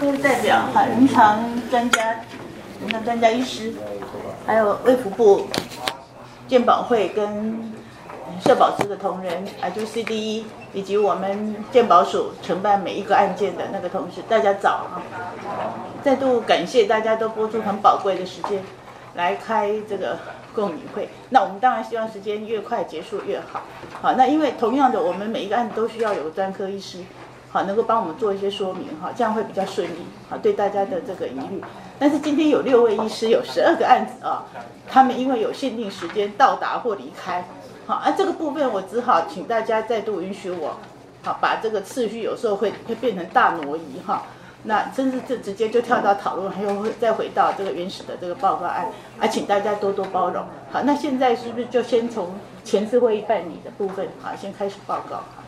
各位代表哈，临床专家、医师，还有卫福部、健保会跟社保司的同仁，就 CDE 以及我们健保署承办每一个案件的那个同事，大家早啊！再度感谢大家都拨出很宝贵的时间来开这个共理会。那我们当然希望时间越快结束越好。好，那因为同样的，我们每一个案子都需要有个专科医师，好，能够帮我们做一些说明，哈，这样会比较顺利，好，对大家的这个疑虑。但是今天有6位医师，有12个案子啊，他们因为有限定时间到达或离开，好，这个部分我只好请大家再度允许我，好，把这个次序有时候会变成大挪移哈。那甚至这直接就跳到讨论，还有再回到这个原始的这个报告案，请大家多多包容。好，那现在是不是就先从前次会议办理的部分，好，先开始报告？好。